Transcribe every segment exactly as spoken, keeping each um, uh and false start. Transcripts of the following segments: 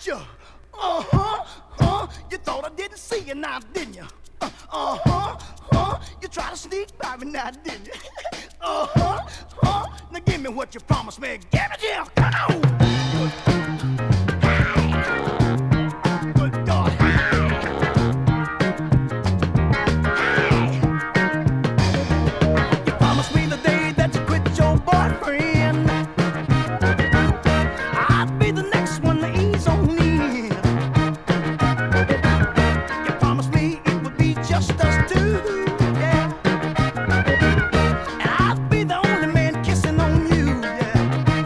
you. Uh-huh, uh, you thought I didn't see you now, didn't you? Uh, uh-huh, uh, you tried to sneak by me now, didn't you? Uh-huh, uh, now give me what you promised me. Give it here, come on. Good God. You promised me the day that you quit your boyfriend, I'd be the next one to ease on in. You promised me it would be just us two, yeah. And I'd be the only man kissing on you, yeah.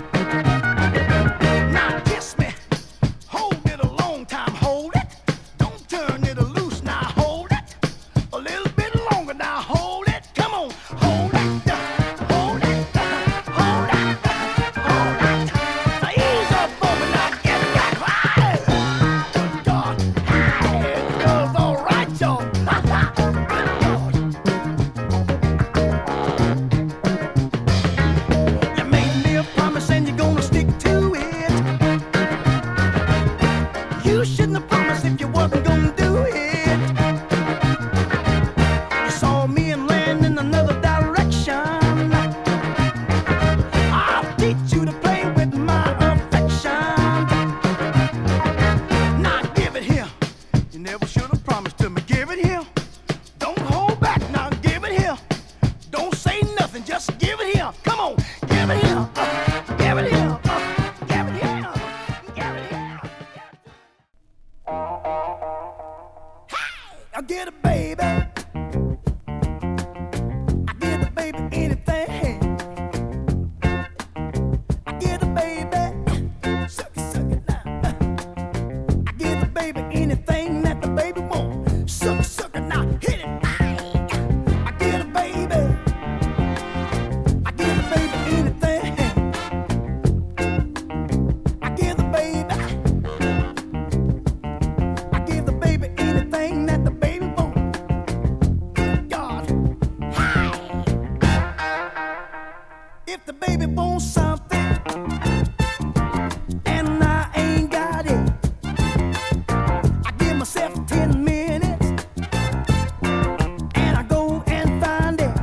Now kiss me, hold it a long time, hold it. Don't turn it loose, now hold it. A little bit longer, now hold it. Come on, hold it, hold it, hold it, hold it. Now ease up on me, now get back right. Good God, hey, it feels all right, y'all. Good God. You made me a promise and you're gonna stick to it. You shouldn't have promised if you wasn't gonna do it. You saw me and land in another direction. I'll teach you to play with my affection. Now give it here. You never should have promised to me. Give it here. Don't hold back now. Give it here. Don't say nothing. Just give it here. Come on. Give it here. Uh, give it here. Uh, give it here. Give it here. I get a baby. I get a baby anything. I get a baby. Suck it, suck it now. I get a baby anything that the baby wants. Suck it, suck it now. Hit it. I get a baby. I get a baby anything. I get a baby. I give the baby anything that the baby wants. Good God. Hey. If the baby wants something and I ain't got it, I give myself ten minutes and I go and find it.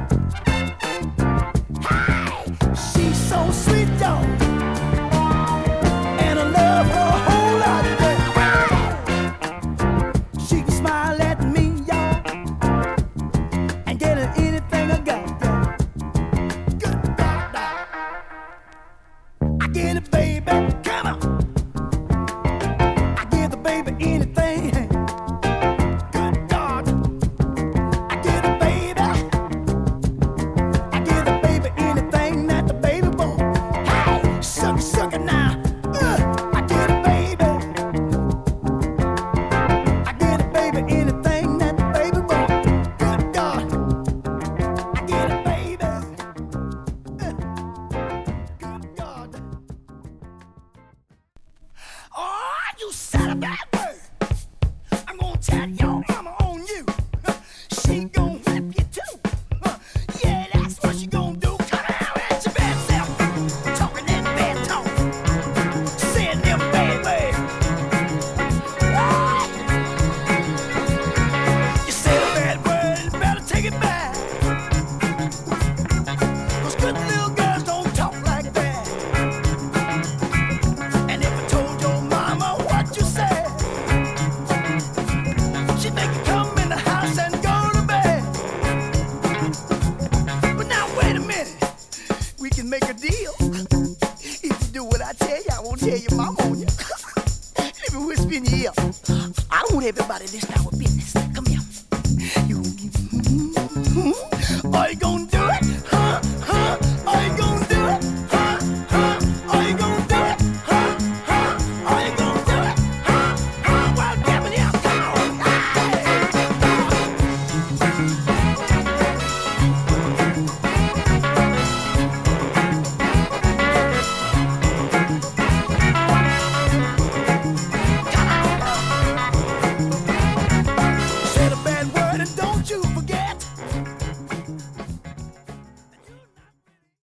Hey. She's so sweet, y'all, and I love her a whole lot. Yeah. She can smile at me, y'all, and get her anything I got, yeah. Good God, now. I get it, baby, come on. I give the baby anything. Good God. I get it, baby. I give the baby anything that the baby wants. Hey, suck it, suck it now. Uh, I get it, baby. I get it, baby, anything that the baby wants. Good God. I get it, baby. Uh, good God. Oh, you said a bad word. I'm gonna tell your mama on you. She gon' whip you too. Uh, Yeah, that's what she gon' do. Come out at your bad self, talking that bad talk, saying them bad words. Ah! You said a bad word, you better take it back. 'Cause good little girls don't talk like that. And if I told your mama what you said, she'd make you come in the house and go to bed. But now wait a minute, we can make a deal. If you do what I tell you, I won't tell your mama on you. Let me whisper in your ear. I want everybody to listen to our business. Come here. You, all you gonna